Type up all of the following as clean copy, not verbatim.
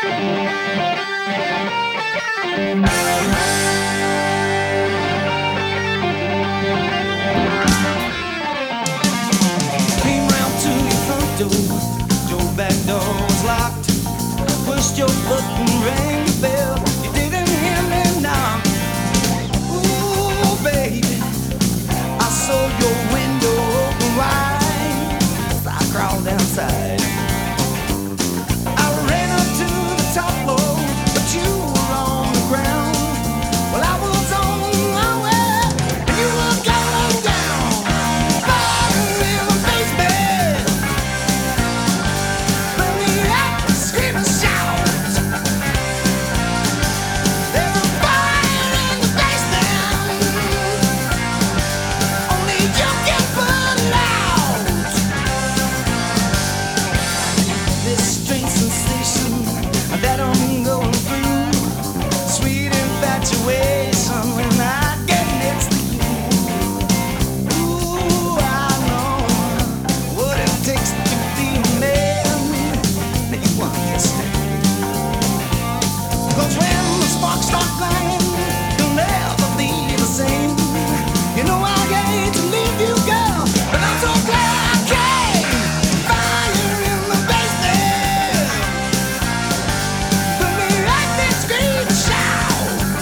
Came round to your front door, your back door was locked. Pushed your button, rang your bell. You didn't hear me knock. Ooh, baby, I saw your window open wide. So I crawled outside. I ran up to the top floor, but you were on the ground. Well, I was on my way, and you were going down. Fire in the basement. Let me out, scream and shout. There's a fire in the basement. Only you can put it out. This strange sensation that I'm going through, sweet infatuation when I get next to you. Ooh, I know what it takes to be a man. Now you understand. 'Cause when the sparks start flying, you'll never be the same. You know I hate to leave you, girl, but I'm so glad I came. Fire in the basement. Put me right there, scream and shout.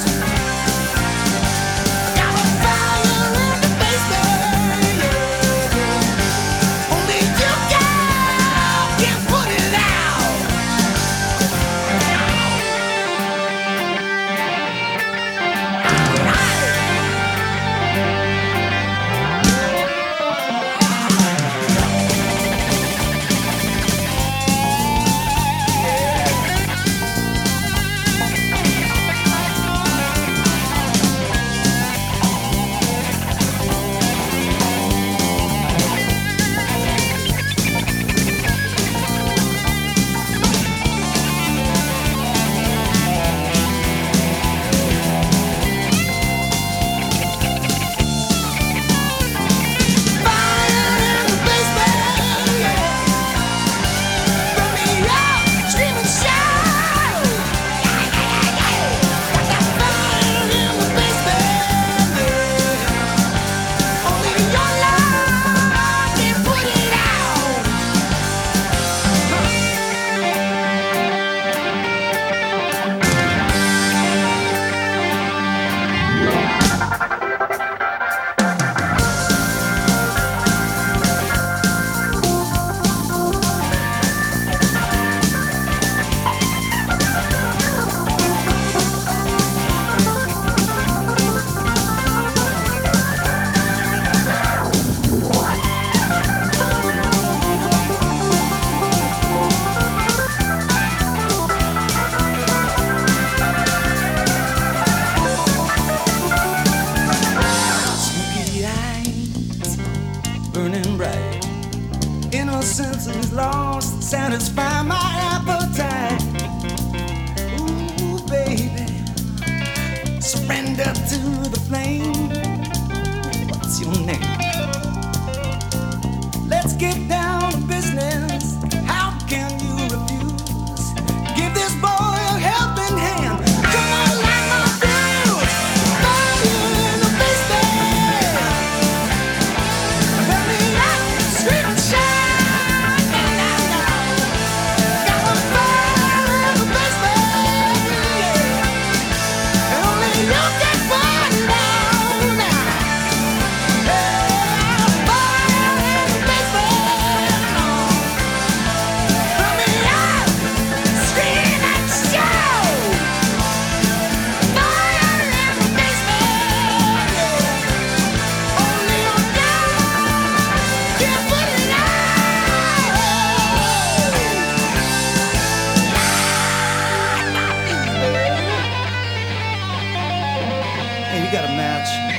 Got a fire in the basement. Yeah. Only you, girl, can put it out. Smoky eyes, burning bright. Innocence is lost, satisfy my appetite. Ooh, baby, surrender to the flame. What's your name? Let's get down to business. How can you refuse? Give this boy a helping hand. Come on, light my fuse. Fire in the basement. Let me out, scream and shout. Got a fire in the basement. Yeah. And only you can find it out now. Yeah, fire in the basement. Let me out, scream and shout. Fire in the basement. Yeah. Only you can put it out. Hey, you got a match?